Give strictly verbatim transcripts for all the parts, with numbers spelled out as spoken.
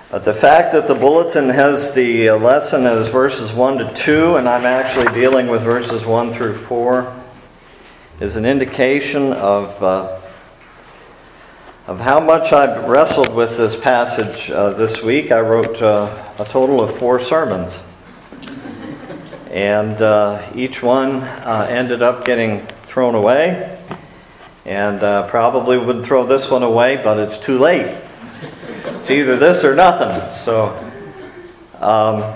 Uh, the fact that the bulletin has the uh, lesson as verses one to two, and I'm actually dealing with verses one through four, is an indication of uh, of how much I've wrestled with this passage uh, this week. I wrote uh, a total of four sermons, and uh, each one uh, ended up getting thrown away, and uh, probably would throw this one away, but it's too late. It's either this or nothing. So um,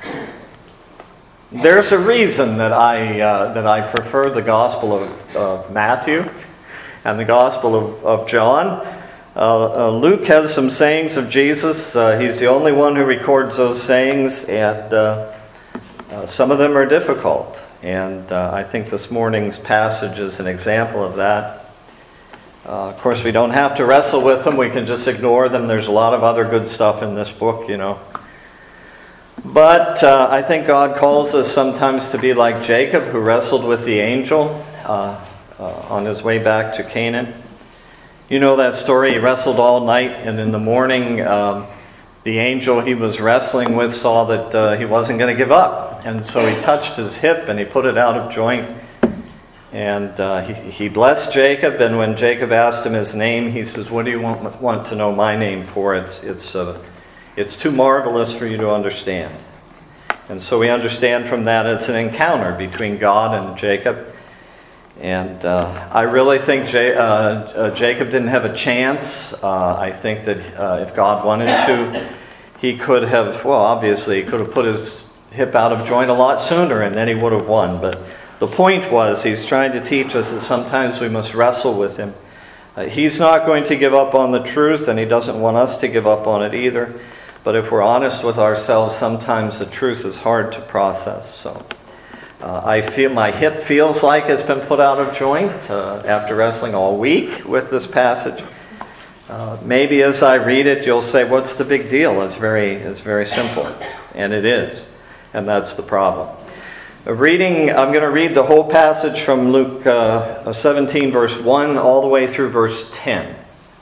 there's a reason that I uh, that I prefer the Gospel of, of Matthew and the Gospel of, of John. Uh, uh, Luke has some sayings of Jesus. Uh, he's the only one who records those sayings, and uh, uh, some of them are difficult. And uh, I think this morning's passage is an example of that. Uh, of course, we don't have to wrestle with them. We can just ignore them. There's a lot of other good stuff in this book, you know. But uh, I think God calls us sometimes to be like Jacob, who wrestled with the angel uh, uh, on his way back to Canaan. You know that story. He wrestled all night, and in the morning, um, the angel he was wrestling with saw that uh, he wasn't going to give up. And so he touched his hip, and he put it out of joint. And uh, he, he blessed Jacob, and when Jacob asked him his name, he says, "What do you want, want to know my name for? It's, it's, uh, it's too marvelous for you to understand." And so we understand from that it's an encounter between God and Jacob. And uh, I really think J- uh, uh, Jacob didn't have a chance. Uh, I think that uh, if God wanted to, he could have, well, obviously, he could have put his hip out of joint a lot sooner, and then he would have won. But the point was, he's trying to teach us that sometimes we must wrestle with him. Uh, he's not going to give up on the truth, and he doesn't want us to give up on it either. But if we're honest with ourselves, sometimes the truth is hard to process. So uh, I feel my hip feels like it's been put out of joint uh, after wrestling all week with this passage. Uh, maybe as I read it, you'll say, "What's the big deal?" It's very, it's very simple, and it is, and that's the problem. Reading, I'm going to read the whole passage from Luke uh, seventeen, verse one, all the way through verse ten,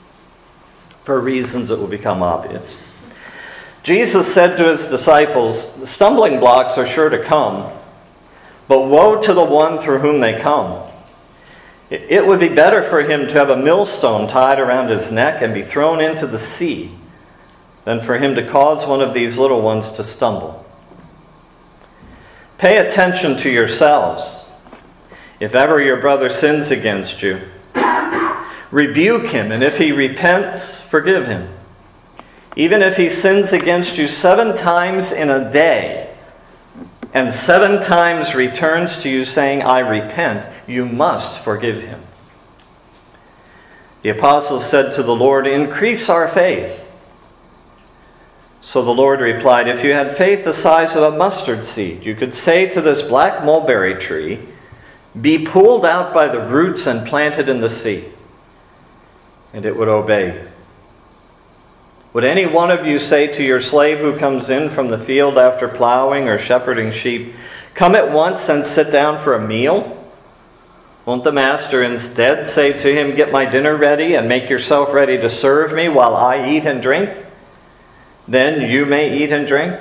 for reasons that will become obvious. Jesus said to his disciples, "The stumbling blocks are sure to come, but woe to the one through whom they come. It would be better for him to have a millstone tied around his neck and be thrown into the sea than for him to cause one of these little ones to stumble. Pay attention to yourselves. If ever your brother sins against you, rebuke him, and if he repents, forgive him. Even if he sins against you seven times in a day, and seven times returns to you saying, 'I repent,' you must forgive him." The apostles said to the Lord, "Increase our faith." So the Lord replied, "If you had faith the size of a mustard seed, you could say to this black mulberry tree, 'Be pulled out by the roots and planted in the sea,' and it would obey you. Would any one of you say to your slave who comes in from the field after plowing or shepherding sheep, 'Come at once and sit down for a meal'? Won't the master instead say to him, 'Get my dinner ready and make yourself ready to serve me while I eat and drink? Then you may eat and drink'?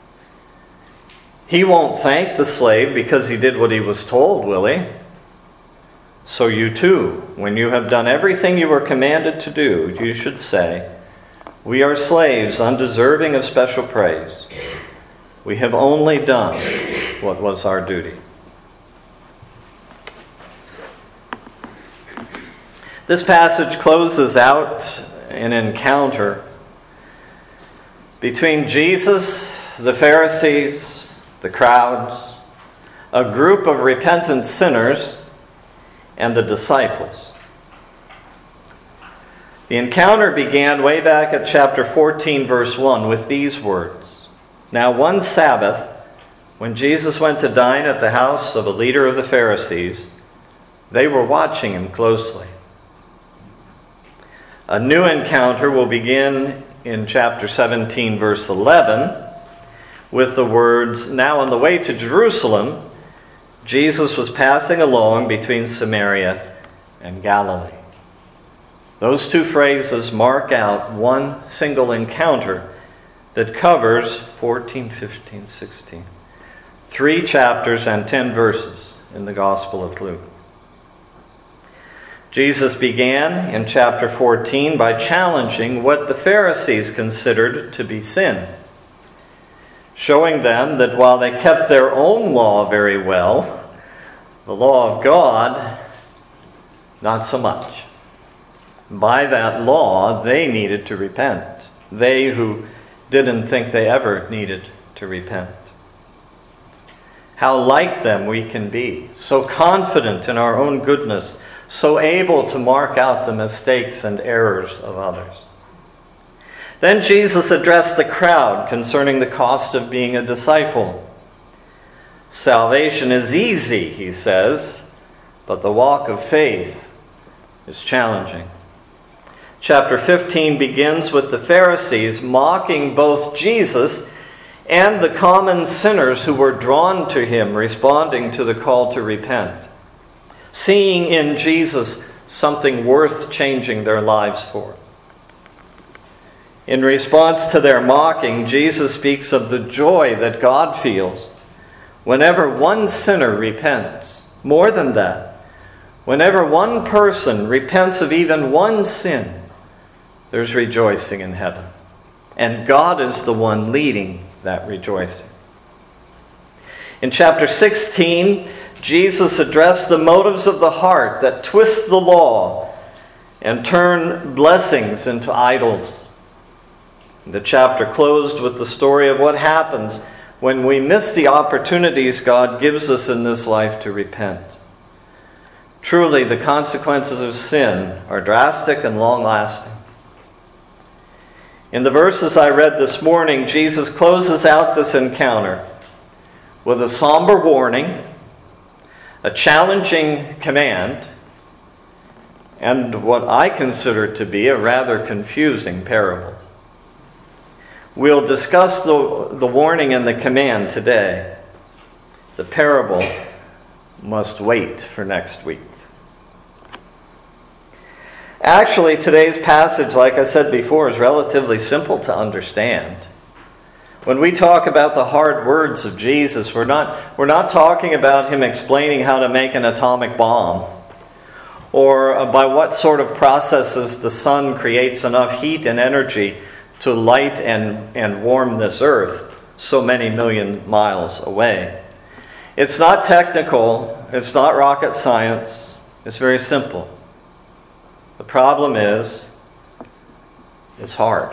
He won't thank the slave because he did what he was told, will he? So you too, when you have done everything you were commanded to do, you should say, 'We are slaves undeserving of special praise. We have only done what was our duty.'" This passage closes out an encounter between Jesus, the Pharisees, the crowds, a group of repentant sinners, and the disciples. The encounter began way back at chapter fourteen, verse one, with these words. "Now one Sabbath, when Jesus went to dine at the house of a leader of the Pharisees, they were watching him closely." A new encounter will begin in chapter seventeen, verse eleven, with the words, "Now on the way to Jerusalem, Jesus was passing along between Samaria and Galilee." Those two phrases mark out one single encounter that covers fourteen, fifteen, sixteen, three chapters and ten verses in the Gospel of Luke. Jesus began in chapter fourteen by challenging what the Pharisees considered to be sin, showing them that while they kept their own law very well, the law of God, not so much. By that law, they needed to repent. They who didn't think they ever needed to repent. How like them we can be, so confident in our own goodness, so able to mark out the mistakes and errors of others. Then Jesus addressed the crowd concerning the cost of being a disciple. Salvation is easy, he says, but the walk of faith is challenging. Chapter fifteen begins with the Pharisees mocking both Jesus and the common sinners who were drawn to him, responding to the call to repent, seeing in Jesus something worth changing their lives for. In response to their mocking, Jesus speaks of the joy that God feels whenever one sinner repents. More than that, whenever one person repents of even one sin, there's rejoicing in heaven. And God is the one leading that rejoicing. In chapter sixteen, Jesus addressed the motives of the heart that twist the law and turn blessings into idols. The chapter closed with the story of what happens when we miss the opportunities God gives us in this life to repent. Truly, the consequences of sin are drastic and long-lasting. In the verses I read this morning, Jesus closes out this encounter with a somber warning, a challenging command, and what I consider to be a rather confusing parable. We'll discuss the, the warning and the command today. The parable must wait for next week. Actually, today's passage, like I said before, is relatively simple to understand. When we talk about the hard words of Jesus, we're not, we're not talking about him explaining how to make an atomic bomb, or by what sort of processes the sun creates enough heat and energy to light and, and warm this earth so many million miles away. It's not technical, it's not rocket science, it's very simple. The problem is, it's hard.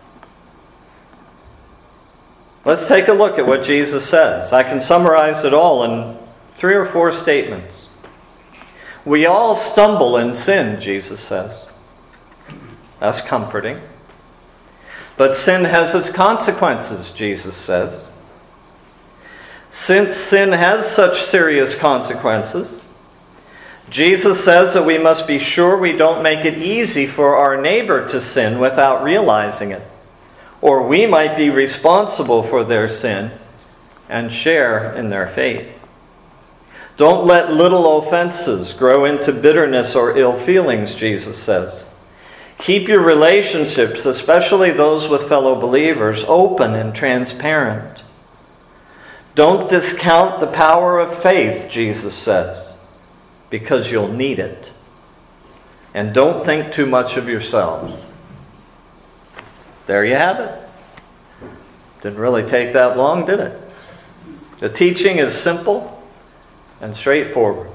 Let's take a look at what Jesus says. I can summarize it all in three or four statements. We all stumble in sin, Jesus says. That's comforting. But sin has its consequences, Jesus says. Since sin has such serious consequences, Jesus says that we must be sure we don't make it easy for our neighbor to sin without realizing it, or we might be responsible for their sin and share in their fate. Don't let little offenses grow into bitterness or ill feelings, Jesus says. Keep your relationships, especially those with fellow believers, open and transparent. Don't discount the power of faith, Jesus says, because you'll need it. And don't think too much of yourselves. There you have it. Didn't really take that long, did it? The teaching is simple and straightforward.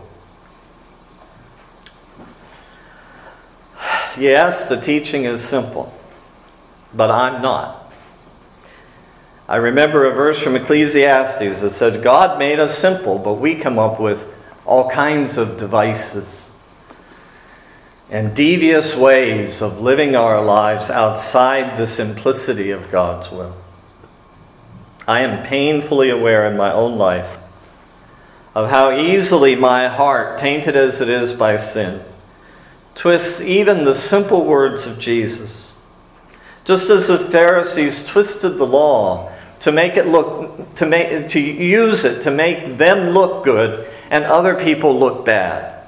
Yes, the teaching is simple, but I'm not. I remember a verse from Ecclesiastes that said, God made us simple, but we come up with all kinds of devices and devious ways of living our lives outside the simplicity of God's will. I am painfully aware in my own life of how easily my heart, tainted as it is by sin, twists even the simple words of Jesus. Just as the Pharisees twisted the law to make it look, to make, to use it to make them look good and other people look bad.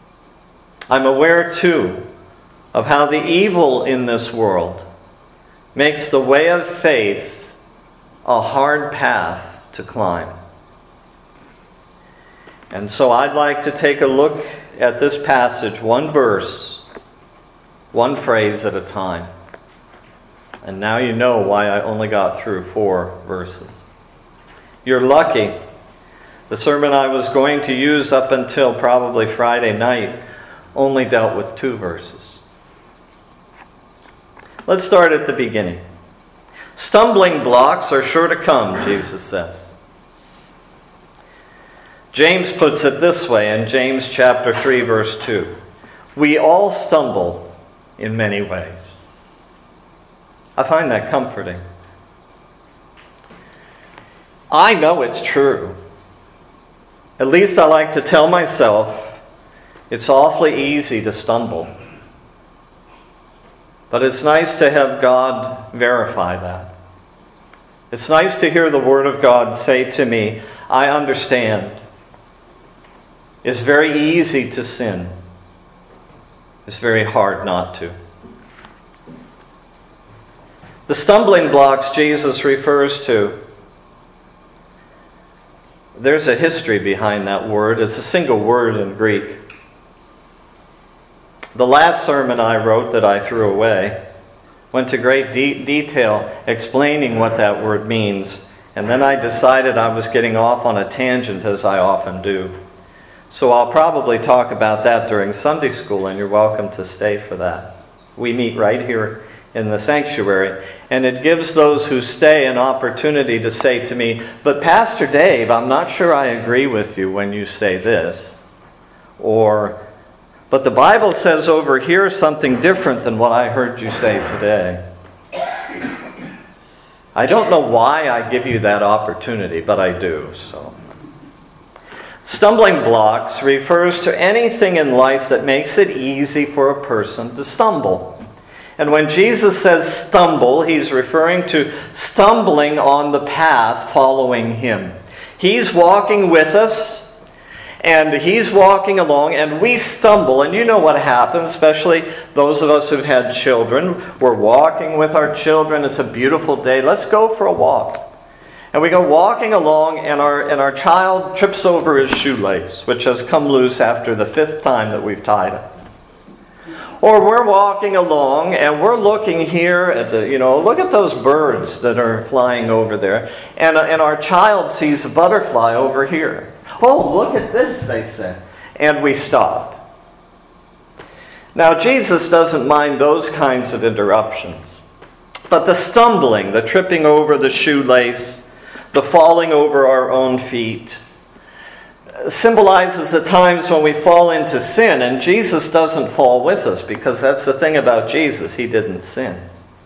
I'm aware too of how the evil in this world makes the way of faith a hard path to climb. And so I'd like to take a look at this passage, one verse, one phrase at a time. And now you know why I only got through four verses. You're lucky. The sermon I was going to use up until probably Friday night only dealt with two verses. Let's start at the beginning. Stumbling blocks are sure to come, Jesus says. James puts it this way in James chapter three, verse two. We all stumble in many ways. I find that comforting. I know it's true. At least I like to tell myself it's awfully easy to stumble. But it's nice to have God verify that. It's nice to hear the Word of God say to me, I understand. It's very easy to sin. It's very hard not to. The stumbling blocks Jesus refers to, there's a history behind that word. It's a single word in Greek. The last sermon I wrote that I threw away went to great de- detail explaining what that word means. And then I decided I was getting off on a tangent, as I often do. So I'll probably talk about that during Sunday school, and you're welcome to stay for that. We meet right here in the sanctuary, and it gives those who stay an opportunity to say to me, but Pastor Dave, I'm not sure I agree with you when you say this. Or, but the Bible says over here something different than what I heard you say today. I don't know why I give you that opportunity, but I do. So, stumbling blocks refers to anything in life that makes it easy for a person to stumble. And when Jesus says stumble, he's referring to stumbling on the path following him. He's walking with us, and he's walking along, and we stumble. And you know what happens, especially those of us who've had children. We're walking with our children. It's a beautiful day. Let's go for a walk. And we go walking along, and our, and our child trips over his shoelace, which has come loose after the fifth time that we've tied it. Or we're walking along and we're looking here at the, you know, look at those birds that are flying over there. And, and our child sees a butterfly over here. Oh, look at this, they say. And we stop. Now, Jesus doesn't mind those kinds of interruptions. But the stumbling, the tripping over the shoelace, the falling over our own feet, symbolizes the times when we fall into sin, and Jesus doesn't fall with us, because that's the thing about Jesus, he didn't sin.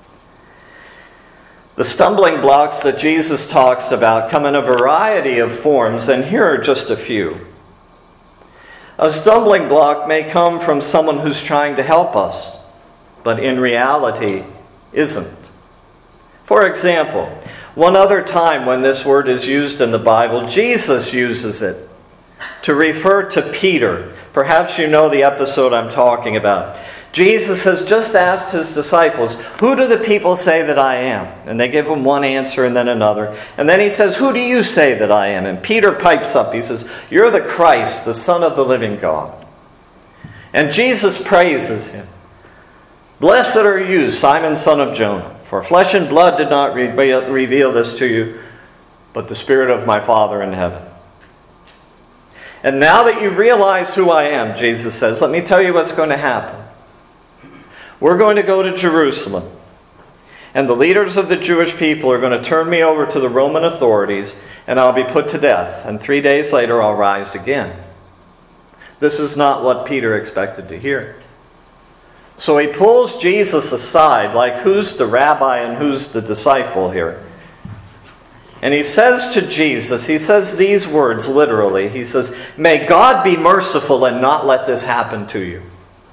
The stumbling blocks that Jesus talks about come in a variety of forms, and here are just a few. A stumbling block may come from someone who's trying to help us, but in reality isn't. For example, one other time when this word is used in the Bible, Jesus uses it to refer to Peter. Perhaps you know the episode I'm talking about. Jesus has just asked his disciples, who do the people say that I am? And they give him one answer and then another. And then he says, who do you say that I am? And Peter pipes up. He says, you're the Christ, the Son of the living God. And Jesus praises him. Blessed are you, Simon, son of Jonah, for flesh and blood did not reveal, reveal this to you, but the Spirit of my Father in heaven. And now that you realize who I am, Jesus says, let me tell you what's going to happen. We're going to go to Jerusalem. And the leaders of the Jewish people are going to turn me over to the Roman authorities, and I'll be put to death. And three days later, I'll rise again. This is not what Peter expected to hear. So he pulls Jesus aside, like who's the rabbi and who's the disciple here? And he says to Jesus, he says these words literally. He says, may God be merciful and not let this happen to you.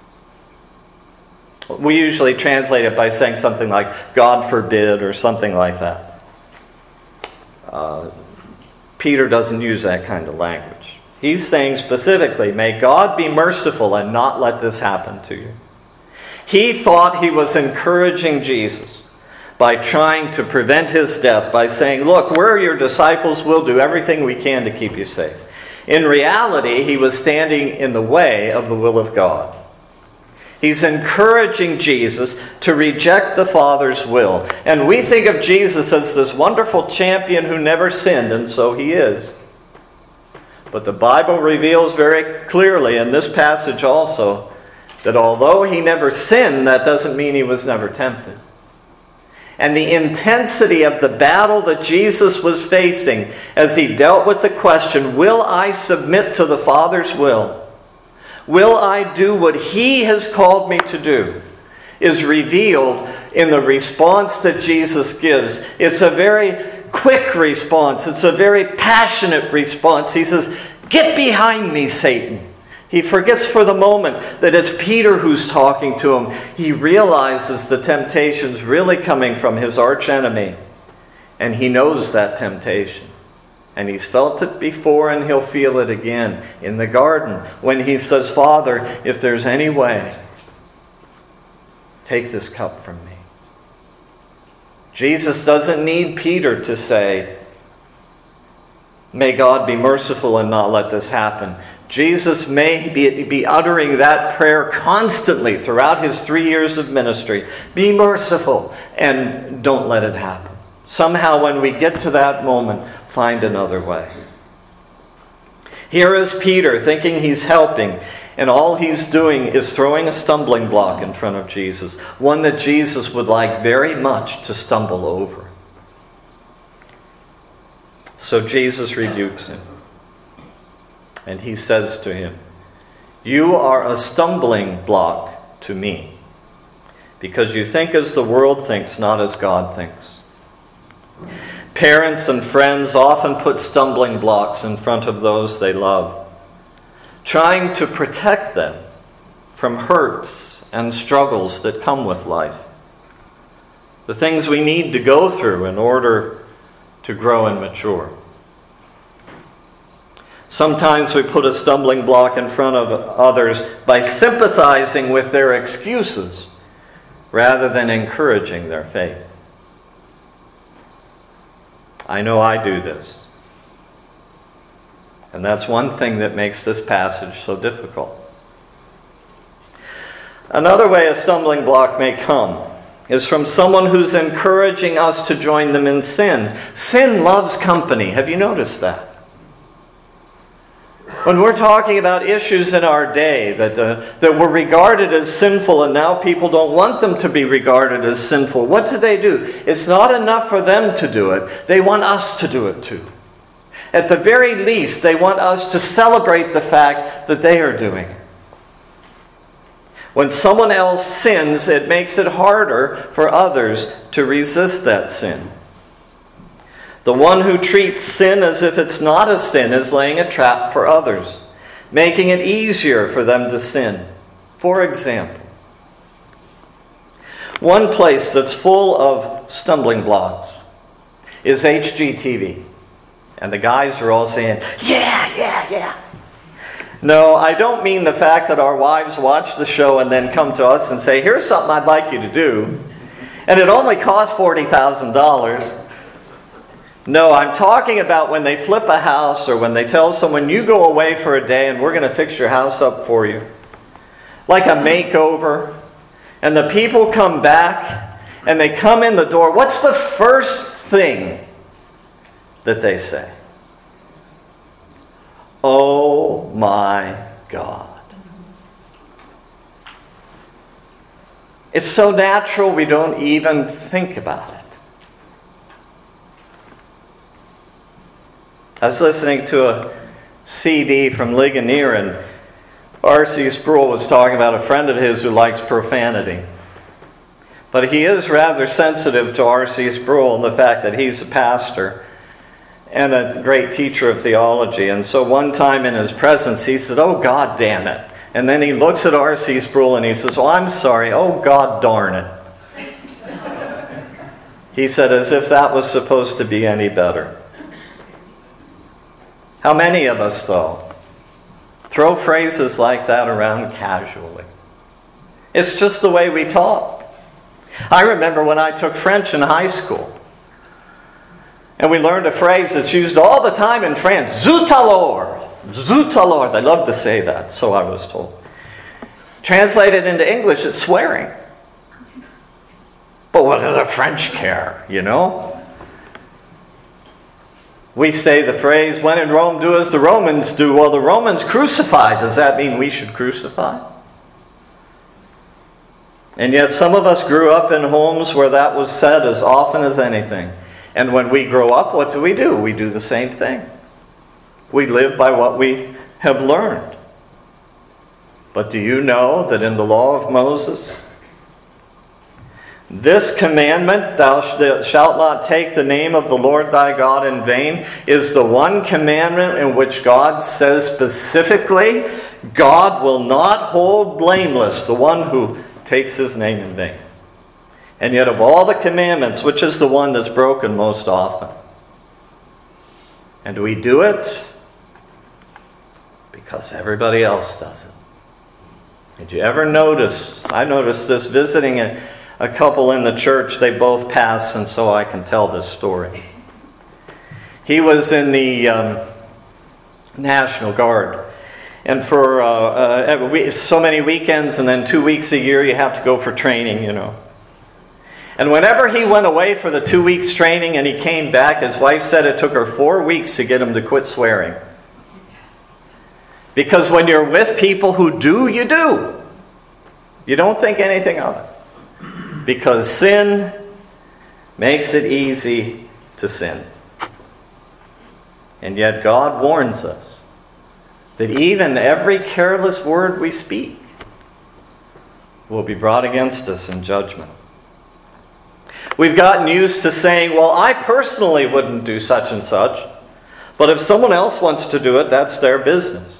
We usually translate it by saying something like, God forbid, or something like that. Uh, Peter doesn't use that kind of language. He's saying specifically, may God be merciful and not let this happen to you. He thought he was encouraging Jesus. by trying to prevent his death, by saying, look, we're your disciples, we'll do everything we can to keep you safe. In reality, he was standing in the way of the will of God. He's encouraging Jesus to reject the Father's will. And we think of Jesus as this wonderful champion who never sinned, and so he is. But the Bible reveals very clearly in this passage also that although he never sinned, that doesn't mean he was never tempted. And the intensity of the battle that Jesus was facing as he dealt with the question, will I submit to the Father's will? Will I do what he has called me to do? Is revealed in the response that Jesus gives. It's a very quick response. It's a very passionate response. He says, get behind me, Satan. He forgets for the moment that it's Peter who's talking to him. He realizes the temptation's really coming from his archenemy. And he knows that temptation. And he's felt it before and he'll feel it again in the garden when he says, Father, if there's any way, take this cup from me. Jesus doesn't need Peter to say, may God be merciful and not let this happen. Jesus may be, be uttering that prayer constantly throughout his three years of ministry. Be merciful and don't let it happen. Somehow when we get to that moment, find another way. Here is Peter thinking he's helping, and all he's doing is throwing a stumbling block in front of Jesus, one that Jesus would like very much to stumble over. So Jesus rebukes him, and he says to him, you are a stumbling block to me, because you think as the world thinks, not as God thinks. Parents and friends often put stumbling blocks in front of those they love, trying to protect them from hurts and struggles that come with life. The things we need to go through in order to grow and mature. Sometimes we put a stumbling block in front of others by sympathizing with their excuses rather than encouraging their faith. I know I do this. And that's one thing that makes this passage so difficult. Another way a stumbling block may come is from someone who's encouraging us to join them in sin. Sin loves company. Have you noticed that? When we're talking about issues in our day that, uh, that were regarded as sinful and now people don't want them to be regarded as sinful, what do they do? It's not enough for them to do it. They want us to do it too. At the very least, they want us to celebrate the fact that they are doing it. When someone else sins, it makes it harder for others to resist that sin. The one who treats sin as if it's not a sin is laying a trap for others, making it easier for them to sin. For example, one place that's full of stumbling blocks is H G T V. And the guys are all saying, yeah, yeah, yeah. No, I don't mean the fact that our wives watch the show and then come to us and say, here's something I'd like you to do. And it only costs forty thousand dollars. No, I'm talking about when they flip a house or when they tell someone, you go away for a day and we're going to fix your house up for you. Like a makeover. And the people come back and they come in the door. What's the first thing that they say? Oh my God. It's so natural we don't even think about it. I was listening to a C D from Ligonier, and R C Sproul was talking about a friend of his who likes profanity. But he is rather sensitive to R C Sproul and the fact that he's a pastor and a great teacher of theology. And so one time in his presence, he said, oh, God damn it. And then he looks at R C Sproul and he says, oh, I'm sorry. Oh, God darn it. He said, as if that was supposed to be any better. How many of us, though, throw phrases like that around casually? It's just the way we talk. I remember when I took French in high school, and we learned a phrase that's used all the time in France, zut alors, zut alors. They love to say that, so I was told. Translated into English, it's swearing. But what does the French care, you know? We say the phrase, when in Rome, do as the Romans do. Well, the Romans crucified. Does that mean we should crucify? And yet some of us grew up in homes where that was said as often as anything. And when we grow up, what do we do? We do the same thing. We live by what we have learned. But do you know that in the law of Moses, this commandment, thou shalt not take the name of the Lord thy God in vain, is the one commandment in which God says specifically, God will not hold blameless the one who takes his name in vain. And yet of all the commandments, which is the one that's broken most often? And we do it because everybody else does it. Did you ever notice, I noticed this visiting a, a couple in the church, they both passed, and so I can tell this story. He was in the um, National Guard. And for uh, uh, so many weekends and then two weeks a year, you have to go for training, you know. And whenever he went away for the two weeks training and he came back, his wife said it took her four weeks to get him to quit swearing. Because when you're with people who do, you do. You don't think anything of it. Because sin makes it easy to sin. And yet God warns us that even every careless word we speak will be brought against us in judgment. We've gotten used to saying, well, I personally wouldn't do such and such, but if someone else wants to do it, that's their business.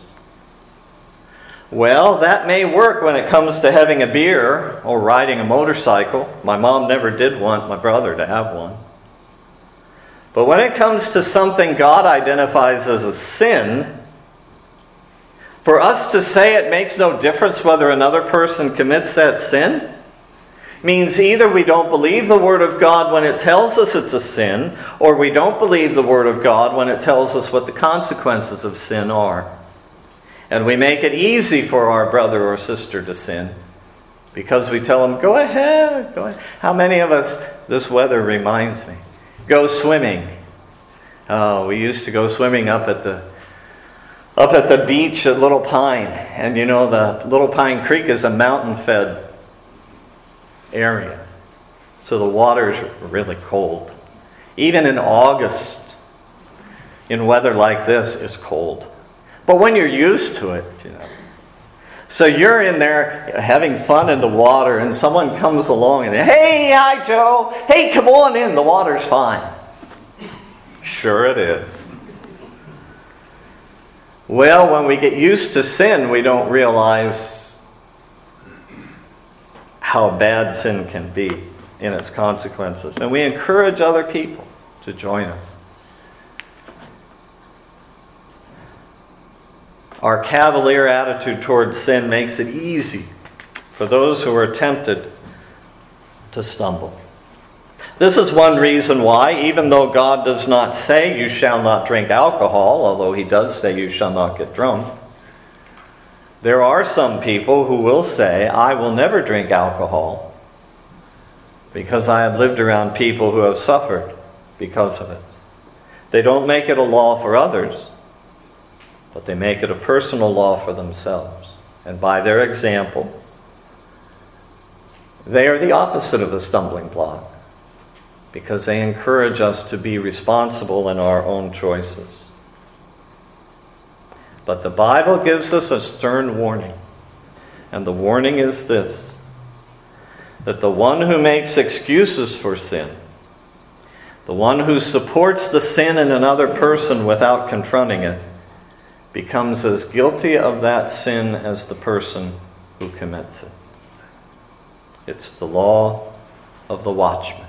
Well, that may work when it comes to having a beer or riding a motorcycle. My mom never did want my brother to have one. But when it comes to something God identifies as a sin, for us to say it makes no difference whether another person commits that sin, means either we don't believe the Word of God when it tells us it's a sin, or we don't believe the Word of God when it tells us what the consequences of sin are. And we make it easy for our brother or sister to sin because we tell them, go ahead, go ahead. How many of us, this weather reminds me, go swimming? Oh, we used to go swimming up at the up at the beach at Little Pine. And you know, the Little Pine Creek is a mountain-fed area. So the water's really cold. Even in August, in weather like this, it's cold. But when you're used to it, you know. So you're in there having fun in the water, and someone comes along and, hey, hi, Joe. Hey, come on in. The water's fine. Sure it is. Well, when we get used to sin, we don't realize how bad sin can be in its consequences. And we encourage other people to join us. Our cavalier attitude towards sin makes it easy for those who are tempted to stumble. This is one reason why, even though God does not say you shall not drink alcohol, although he does say you shall not get drunk, there are some people who will say, I will never drink alcohol because I have lived around people who have suffered because of it. They don't make it a law for others, but they make it a personal law for themselves. And by their example, they are the opposite of a stumbling block because they encourage us to be responsible in our own choices. But the Bible gives us a stern warning. And the warning is this: that the one who makes excuses for sin, the one who supports the sin in another person without confronting it, becomes as guilty of that sin as the person who commits it. It's the law of the watchman.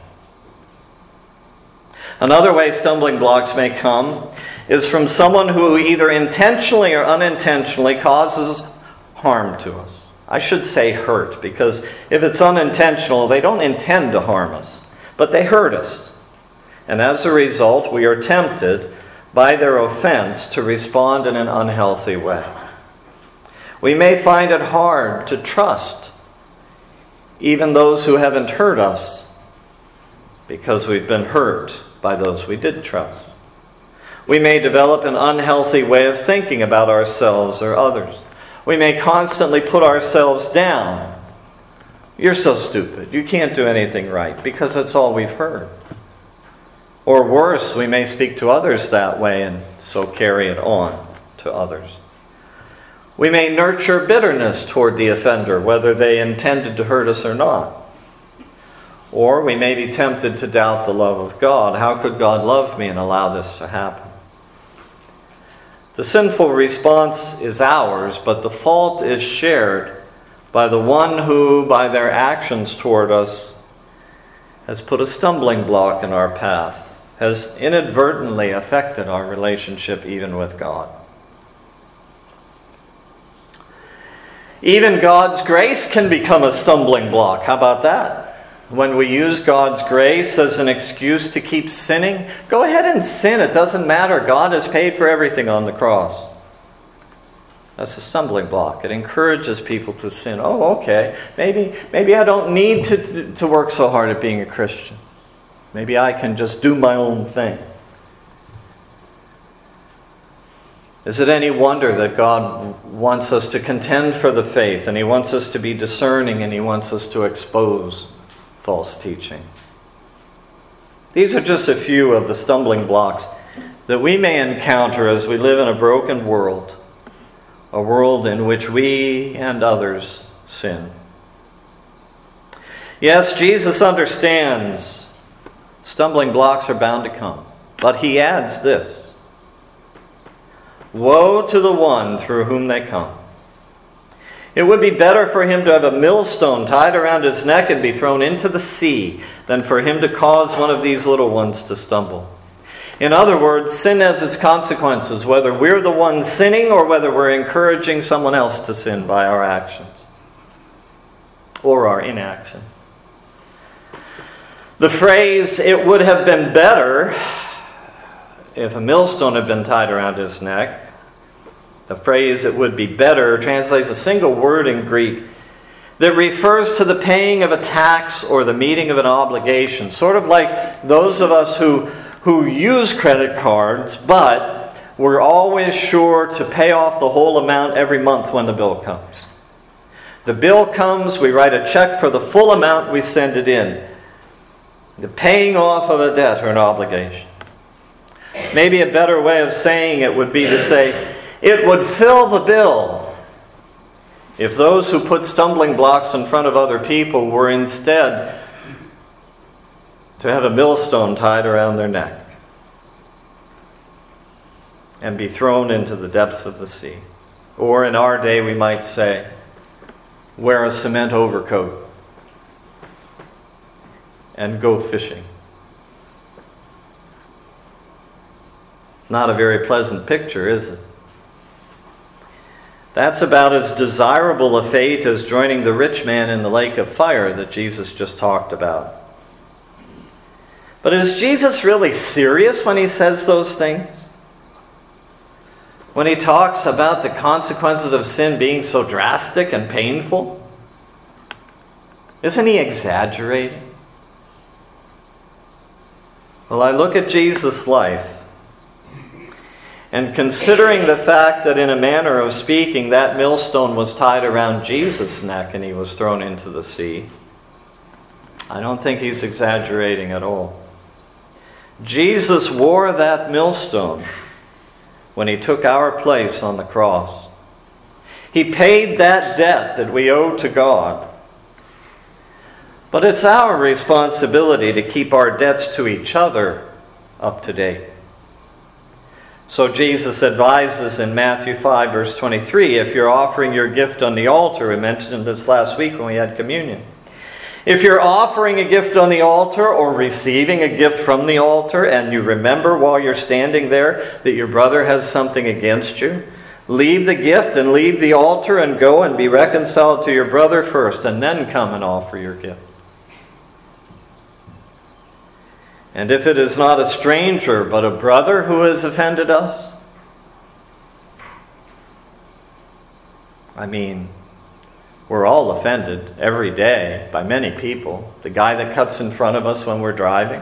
Another way stumbling blocks may come is from someone who either intentionally or unintentionally causes harm to us. I should say hurt, because if it's unintentional, they don't intend to harm us, but they hurt us. And as a result, we are tempted by their offense to respond in an unhealthy way. We may find it hard to trust even those who haven't hurt us because we've been hurt by those we did trust. We may develop an unhealthy way of thinking about ourselves or others. We may constantly put ourselves down. You're so stupid. You can't do anything right, because that's all we've heard. Or worse, we may speak to others that way and so carry it on to others. We may nurture bitterness toward the offender, whether they intended to hurt us or not. Or we may be tempted to doubt the love of God. How could God love me and allow this to happen? The sinful response is ours, but the fault is shared by the one who, by their actions toward us, has put a stumbling block in our path, has inadvertently affected our relationship even with God. Even God's grace can become a stumbling block. How about that? When we use God's grace as an excuse to keep sinning, go ahead and sin. It doesn't matter. God has paid for everything on the cross. That's a stumbling block. It encourages people to sin. Oh, okay. Maybe, maybe I don't need to, to work so hard at being a Christian. Maybe I can just do my own thing. Is it any wonder that God wants us to contend for the faith, and He wants us to be discerning, and He wants us to expose false teaching? These are just a few of the stumbling blocks that we may encounter as we live in a broken world, a world in which we and others sin. Yes, Jesus understands stumbling blocks are bound to come, but He adds this: woe to the one through whom they come. It would be better for him to have a millstone tied around his neck and be thrown into the sea than for him to cause one of these little ones to stumble. In other words, sin has its consequences, whether we're the one sinning or whether we're encouraging someone else to sin by our actions or our inaction. The phrase, "it would have been better if a millstone had been tied around his neck," the phrase "it would be better" translates a single word in Greek that refers to the paying of a tax or the meeting of an obligation. Sort of like those of us who, who use credit cards, but we're always sure to pay off the whole amount every month when the bill comes. The bill comes, we write a check for the full amount, we send it in. The paying off of a debt or an obligation. Maybe a better way of saying it would be to say, it would fill the bill if those who put stumbling blocks in front of other people were instead to have a millstone tied around their neck and be thrown into the depths of the sea. Or in our day we might say, wear a cement overcoat and go fishing. Not a very pleasant picture, is it? That's about as desirable a fate as joining the rich man in the lake of fire that Jesus just talked about. But is Jesus really serious when He says those things? When He talks about the consequences of sin being so drastic and painful? Isn't He exaggerating? Well, I look at Jesus' life, and considering the fact that in a manner of speaking, that millstone was tied around Jesus' neck and He was thrown into the sea, I don't think He's exaggerating at all. Jesus wore that millstone when He took our place on the cross. He paid that debt that we owe to God. But it's our responsibility to keep our debts to each other up to date. So Jesus advises in Matthew five, verse twenty-three, if you're offering your gift on the altar, we mentioned this last week when we had communion. If you're offering a gift on the altar or receiving a gift from the altar, and you remember while you're standing there that your brother has something against you, Leave the gift and leave the altar and go and be reconciled to your brother first, and then come and offer your gift. And if it is not a stranger, but a brother who has offended us, I mean, we're all offended every day by many people. The guy that cuts in front of us when we're driving.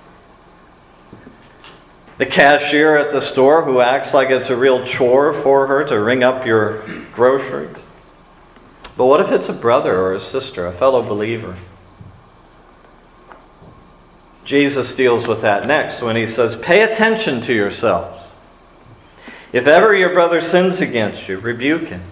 The cashier at the store who acts like it's a real chore for her to ring up your groceries. But what if it's a brother or a sister, a fellow believer? Jesus deals with that next when he says, pay attention to yourselves. If ever your brother sins against you, rebuke him.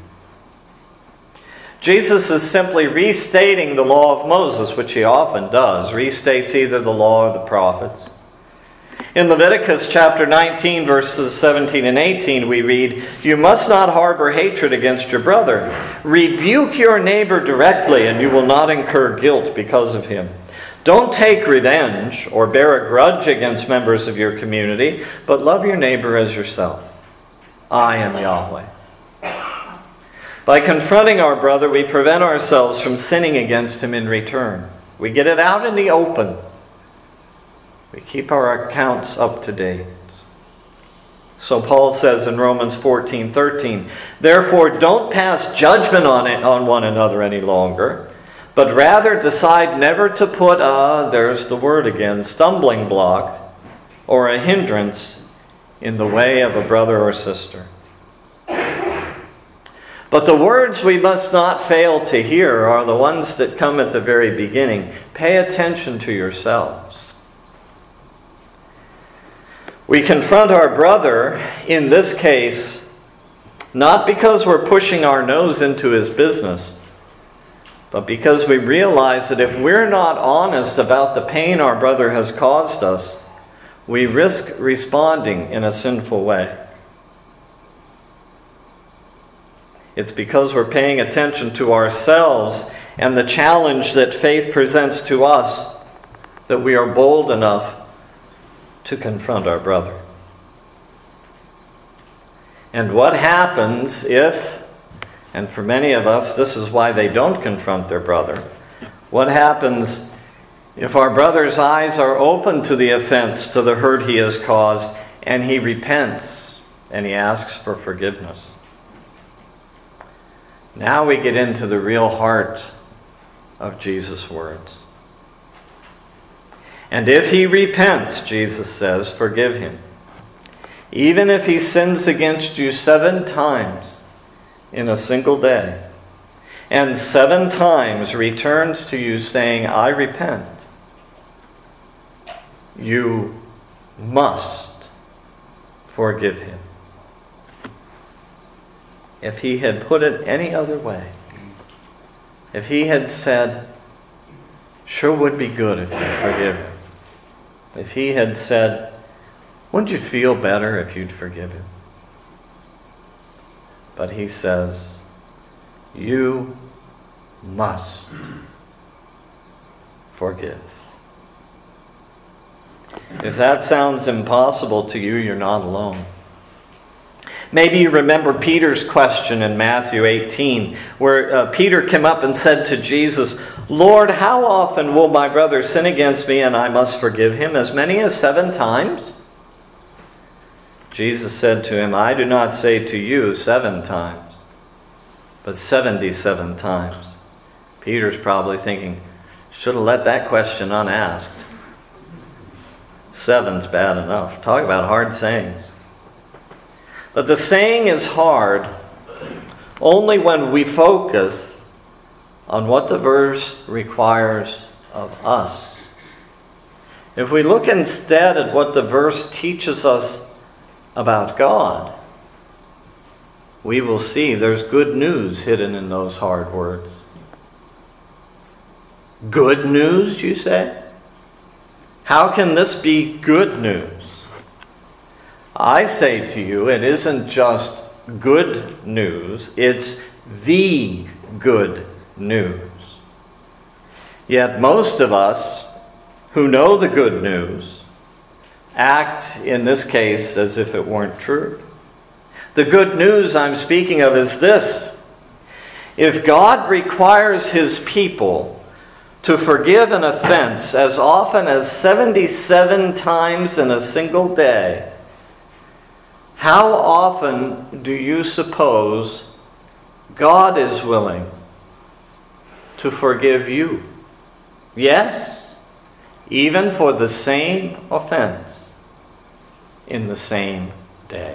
Jesus is simply restating the law of Moses, which he often does, restates either the law or the prophets. In Leviticus chapter nineteen, verses seventeen and eighteen, we read, you must not harbor hatred against your brother. Rebuke your neighbor directly, and you will not incur guilt because of him. Don't take revenge or bear a grudge against members of your community, but love your neighbor as yourself. I am Yahweh. By confronting our brother, we prevent ourselves from sinning against him in return. We get it out in the open. We keep our accounts up to date. So Paul says in Romans fourteen thirteen, therefore don't pass judgment on it on one another any longer, but rather decide never to put a, there's the word again, stumbling block or a hindrance in the way of a brother or sister. But the words we must not fail to hear are the ones that come at the very beginning. Pay attention to yourselves. We confront our brother, in this case, not because we're pushing our nose into his business, but because we realize that if we're not honest about the pain our brother has caused us, we risk responding in a sinful way. It's because we're paying attention to ourselves and the challenge that faith presents to us that we are bold enough to confront our brother. And what happens if, and for many of us this is why they don't confront their brother, what happens if our brother's eyes are open to the offense, to the hurt he has caused, and he repents and he asks for forgiveness? Now we get into the real heart of Jesus' words. And if he repents, Jesus says, forgive him. Even if he sins against you seven times in a single day, and seven times returns to you saying, I repent, you must forgive him. If he had put it any other way, if he had said, sure would be good if you forgive him. If he had said, wouldn't you feel better if you'd forgive him? But he says, you must forgive. If that sounds impossible to you, you're not alone. Maybe you remember Peter's question in Matthew eighteen, where uh, Peter came up and said to Jesus, Lord, how often will my brother sin against me and I must forgive him? As many as seven times? Jesus said to him, I do not say to you seven times, but seventy-seven times. Peter's probably thinking, should have let that question unasked. Seven's bad enough. Talk about hard sayings. But the saying is hard only when we focus on what the verse requires of us. If we look instead at what the verse teaches us about God, we will see there's good news hidden in those hard words. Good news, you say? How can this be good news? I say to you, it isn't just good news, it's the good news. Yet most of us who know the good news act in this case as if it weren't true. The good news I'm speaking of is this. If God requires his people to forgive an offense as often as seventy-seven times in a single day, how often do you suppose God is willing to forgive you? Yes, even for the same offense in the same day.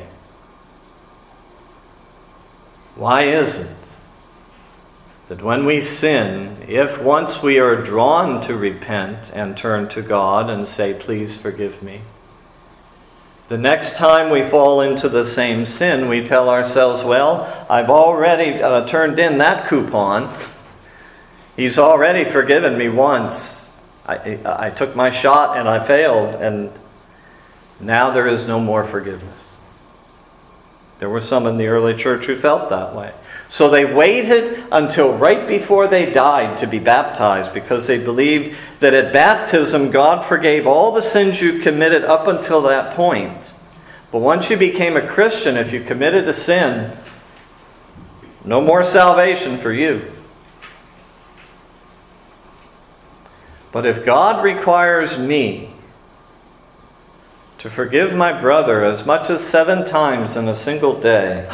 Why is it that when we sin, if once we are drawn to repent and turn to God and say, please forgive me, the next time we fall into the same sin, we tell ourselves, well, I've already uh, turned in that coupon. He's already forgiven me once. I, I took my shot and I failed, and now there is no more forgiveness. There were some in the early church who felt that way. So they waited until right before they died to be baptized because they believed that at baptism God forgave all the sins you committed up until that point. But once you became a Christian, if you committed a sin, no more salvation for you. But if God requires me to forgive my brother as much as seven times in a single day,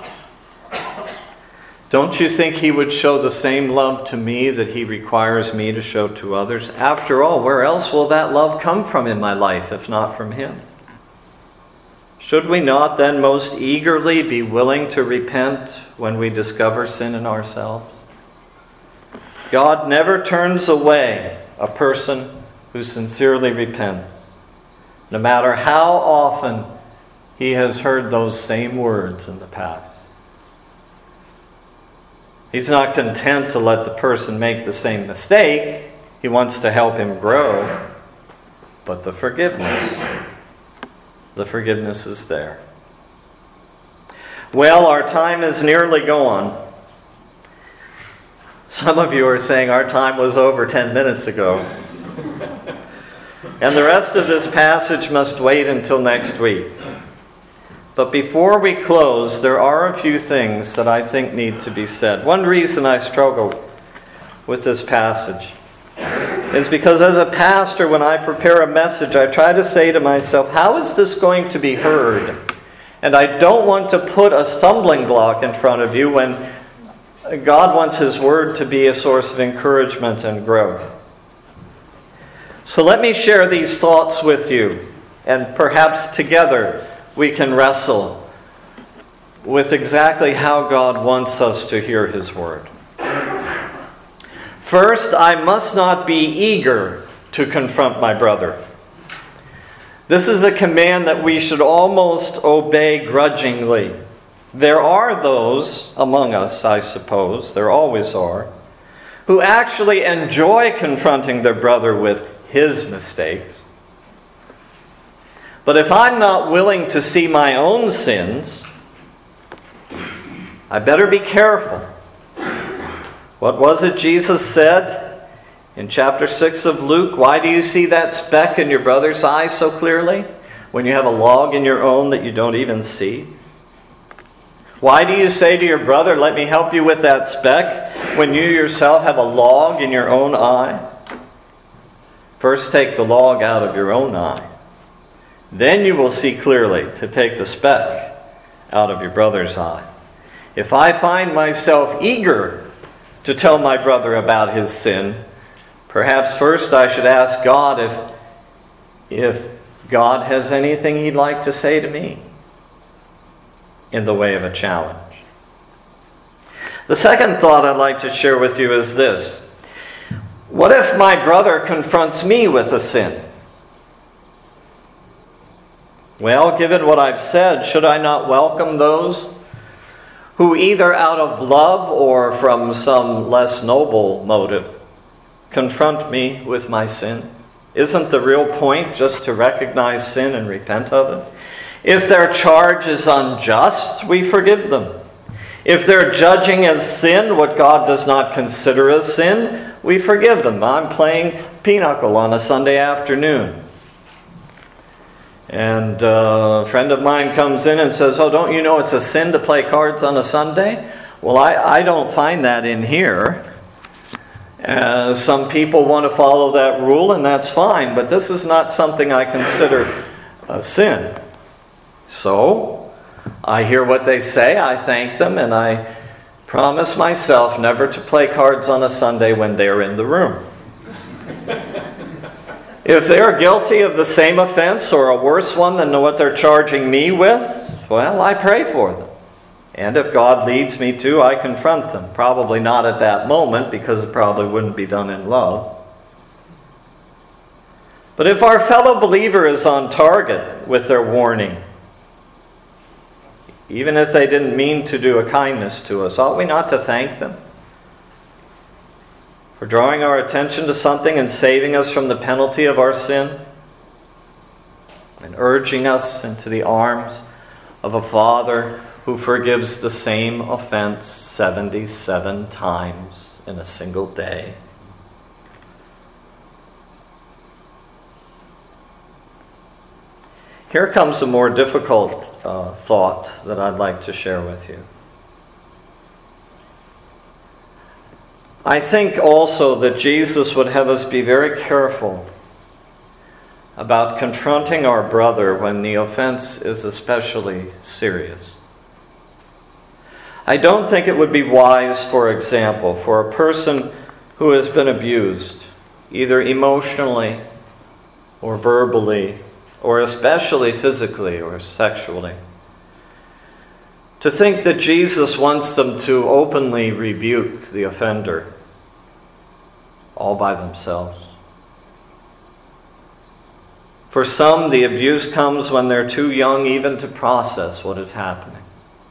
don't you think he would show the same love to me that he requires me to show to others? After all, where else will that love come from in my life if not from him? Should we not then most eagerly be willing to repent when we discover sin in ourselves? God never turns away a person who sincerely repents, no matter how often he has heard those same words in the past. He's not content to let the person make the same mistake. He wants to help him grow. But the forgiveness, the forgiveness is there. Well, our time is nearly gone. Some of you are saying our time was over ten minutes ago. And the rest of this passage must wait until next week. But before we close, there are a few things that I think need to be said. One reason I struggle with this passage is because as a pastor, when I prepare a message, I try to say to myself, how is this going to be heard? And I don't want to put a stumbling block in front of you when God wants his word to be a source of encouragement and growth. So let me share these thoughts with you, and perhaps together we can wrestle with exactly how God wants us to hear his word. First, I must not be eager to confront my brother. This is a command that we should almost obey grudgingly. There are those among us, I suppose, there always are, who actually enjoy confronting their brother with his mistakes. But if I'm not willing to see my own sins, I better be careful. What was it Jesus said in chapter six of Luke? Why do you see that speck in your brother's eye so clearly when you have a log in your own that you don't even see? Why do you say to your brother, let me help you with that speck, when you yourself have a log in your own eye? First take the log out of your own eye. Then you will see clearly to take the speck out of your brother's eye. If I find myself eager to tell my brother about his sin, perhaps first I should ask God if, if God has anything he'd like to say to me in the way of a challenge. The second thought I'd like to share with you is this. What if my brother confronts me with a sin? Well, given what I've said, should I not welcome those who either out of love or from some less noble motive confront me with my sin? Isn't the real point just to recognize sin and repent of it? If their charge is unjust, we forgive them. If they're judging as sin what God does not consider as sin, we forgive them. I'm playing pinochle on a Sunday afternoon. And uh, a friend of mine comes in and says, "Oh, don't you know it's a sin to play cards on a Sunday?" Well, I, I don't find that in here. Uh, some people want to follow that rule, and that's fine, but this is not something I consider a sin. So, I hear what they say, I thank them, and I promise myself never to play cards on a Sunday when they're in the room. If they're guilty of the same offense or a worse one than what they're charging me with, well, I pray for them. And if God leads me to, I confront them. Probably not at that moment, because it probably wouldn't be done in love. But if our fellow believer is on target with their warning, even if they didn't mean to do a kindness to us, ought we not to thank them for drawing our attention to something and saving us from the penalty of our sin, and urging us into the arms of a Father who forgives the same offense seventy-seven times in a single day? Here comes a more difficult uh, thought that I'd like to share with you. I think also that Jesus would have us be very careful about confronting our brother when the offense is especially serious. I don't think it would be wise, for example, for a person who has been abused, either emotionally or verbally, or especially physically or sexually, to think that Jesus wants them to openly rebuke the offender all by themselves. For some, the abuse comes when they're too young even to process what is happening.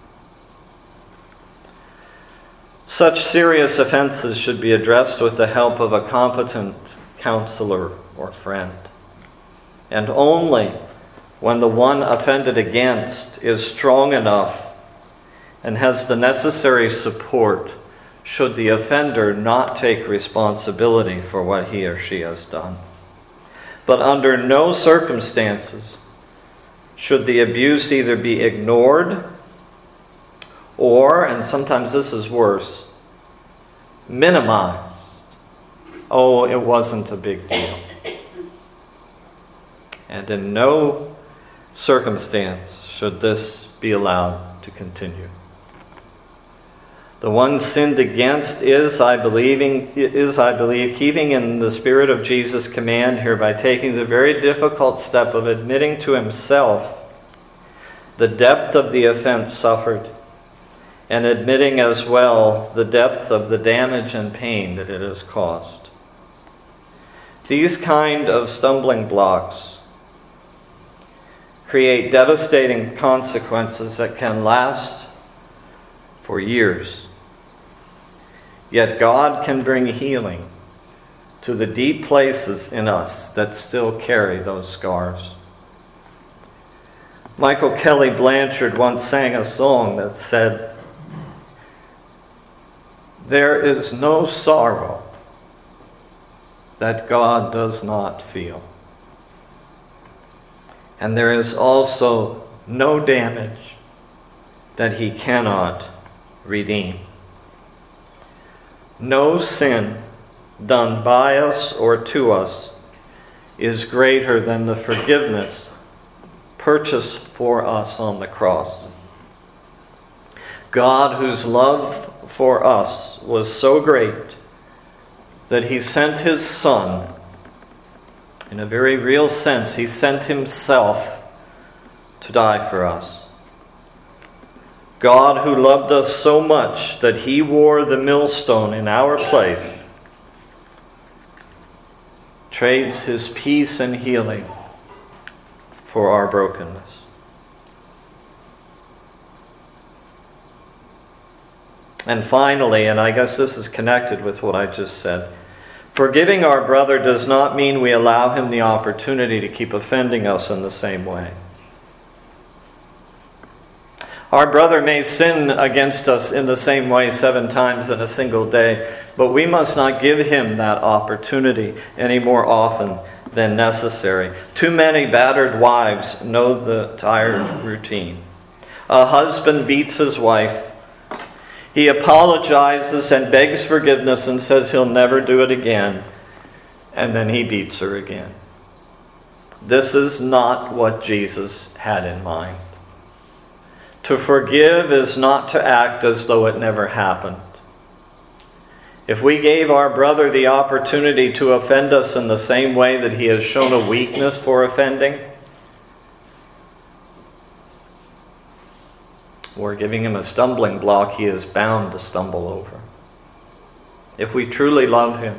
Such serious offenses should be addressed with the help of a competent counselor or friend, and only when the one offended against is strong enough and has the necessary support should the offender not take responsibility for what he or she has done. But under no circumstances should the abuse either be ignored or, and sometimes this is worse, minimized. Oh, it wasn't a big deal. And in no circumstance should this be allowed to continue. The one sinned against is, I believing, is, I believe, keeping in the spirit of Jesus' command here by taking the very difficult step of admitting to himself the depth of the offense suffered, and admitting as well the depth of the damage and pain that it has caused. These kind of stumbling blocks create devastating consequences that can last for years. Yet God can bring healing to the deep places in us that still carry those scars. Michael Kelly Blanchard once sang a song that said, "There is no sorrow that God does not feel. And there is also no damage that he cannot redeem. No sin done by us or to us is greater than the forgiveness purchased for us on the cross. God, whose love for us was so great that he sent his Son. In a very real sense, he sent himself to die for us. God, who loved us so much that he wore the millstone in our place, trades his peace and healing for our brokenness." And finally, and I guess this is connected with what I just said, forgiving our brother does not mean we allow him the opportunity to keep offending us in the same way. Our brother may sin against us in the same way seven times in a single day, but we must not give him that opportunity any more often than necessary. Too many battered wives know the tired routine. A husband beats his wife. He apologizes and begs forgiveness and says he'll never do it again. And then he beats her again. This is not what Jesus had in mind. To forgive is not to act as though it never happened. If we gave our brother the opportunity to offend us in the same way that he has shown a weakness for offending, or giving him a stumbling block he is bound to stumble over. If we truly love him,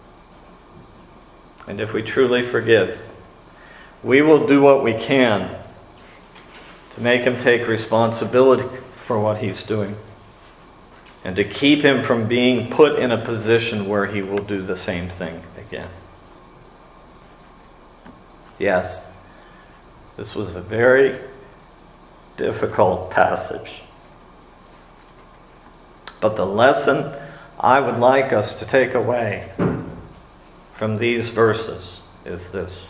and if we truly forgive, we will do what we can to make him take responsibility for what he's doing, and to keep him from being put in a position where he will do the same thing again. Yes, this was a very difficult passage. But the lesson I would like us to take away from these verses is this.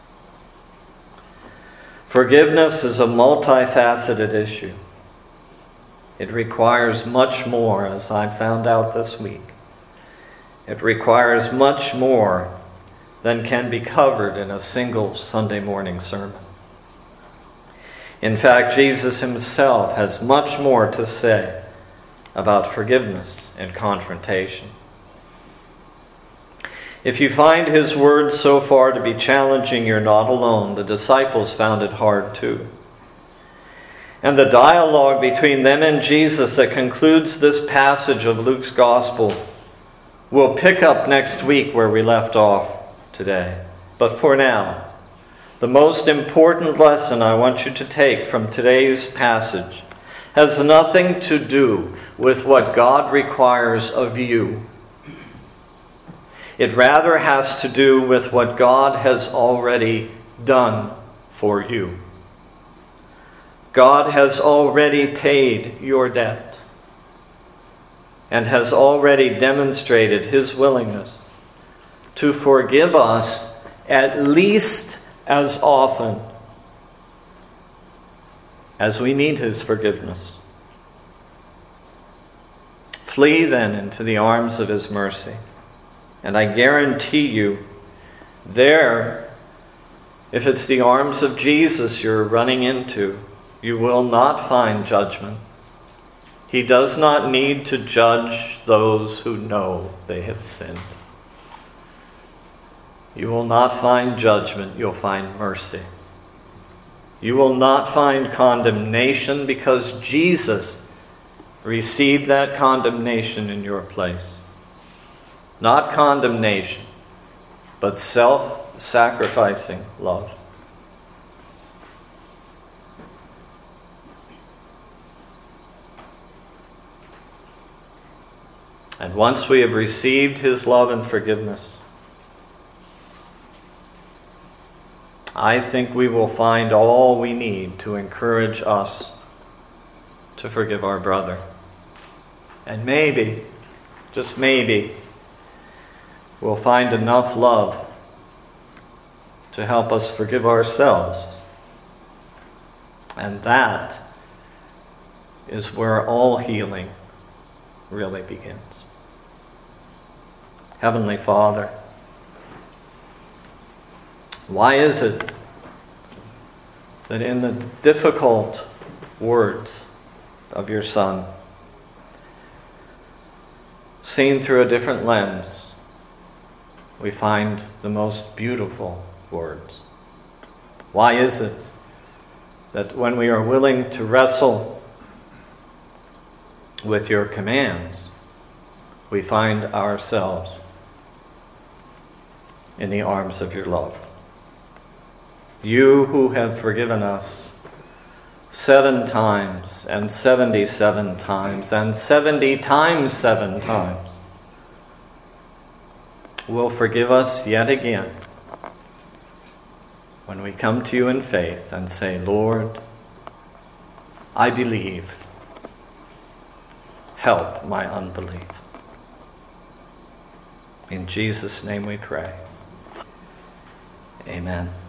Forgiveness is a multifaceted issue. It requires much more, as I found out this week. It requires much more than can be covered in a single Sunday morning sermon. In fact, Jesus himself has much more to say about forgiveness and confrontation. If you find his words so far to be challenging, you're not alone. The disciples found it hard too. And the dialogue between them and Jesus that concludes this passage of Luke's Gospel will pick up next week where we left off today. But for now, the most important lesson I want you to take from today's passage has nothing to do with what God requires of you. It rather has to do with what God has already done for you. God has already paid your debt and has already demonstrated his willingness to forgive us at least as often as we need his forgiveness. Flee then into the arms of his mercy. And I guarantee you, there, if it's the arms of Jesus you're running into, you will not find judgment. He does not need to judge those who know they have sinned. You will not find judgment, you'll find mercy. You will not find condemnation because Jesus received that condemnation in your place. Not condemnation, but self-sacrificing love. And once we have received his love and forgiveness, I think we will find all we need to encourage us to forgive our brother. And maybe, just maybe, we'll find enough love to help us forgive ourselves. And that is where all healing really begins. Heavenly Father, why is it that in the difficult words of your Son, seen through a different lens, we find the most beautiful words? Why is it that when we are willing to wrestle with your commands, we find ourselves in the arms of your love? You who have forgiven us seven times and seventy-seven times and seventy times seven times will forgive us yet again when we come to you in faith and say, Lord, I believe. Help my unbelief. In Jesus' name we pray. Amen.